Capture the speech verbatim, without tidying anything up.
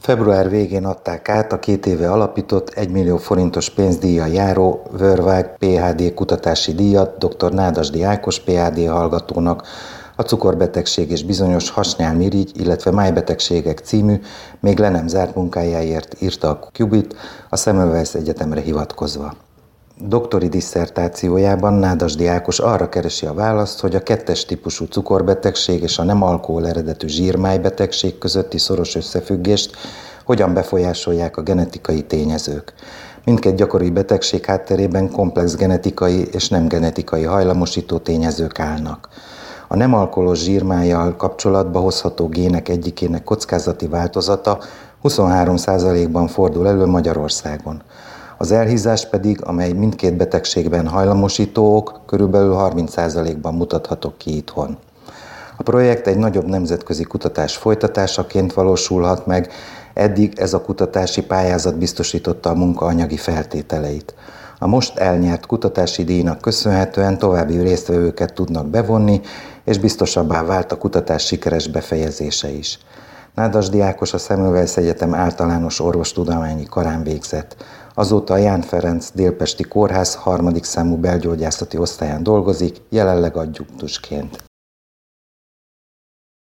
Február végén adták át a két éve alapított egy millió forintos pénzdíjjal járó Worldwide pé há dé kutatási díjat dr. Nádasdy Ákos pé há dé hallgatónak a Cukorbetegség és bizonyos hasnyálmirigy, illetve májbetegségek című, még le nem zárt munkájáért, írta a Qubit a Semmelweis Egyetemre hivatkozva. Doktori disszertációjában Nádasdy Ákos arra keresi a választ, hogy a kettes típusú cukorbetegség és a nem alkohol eredetű zsírmájbetegség közötti szoros összefüggést hogyan befolyásolják a genetikai tényezők. Mindkét gyakori betegség hátterében komplex genetikai és nem genetikai hajlamosító tényezők állnak. A nem alkoholos zsírmájjal kapcsolatba hozható gének egyikének kockázati változata huszonhárom százalékban fordul elő Magyarországon. Az elhízás pedig, amely mindkét betegségben hajlamosító ok, körülbelül harminc százalékban mutathatók ki itthon. A projekt egy nagyobb nemzetközi kutatás folytatásaként valósulhat meg, eddig ez a kutatási pályázat biztosította a munka anyagi feltételeit. A most elnyert kutatási díjnak köszönhetően további résztvevőket tudnak bevonni, és biztosabbá vált a kutatás sikeres befejezése is. Nádasdy Ákos a Semmelweis Egyetem általános orvostudományi karán végzett. Azóta a Ján Ferenc Délpesti Kórház harmadik számú belgyógyászati osztályán dolgozik, jelenleg adjunktusként.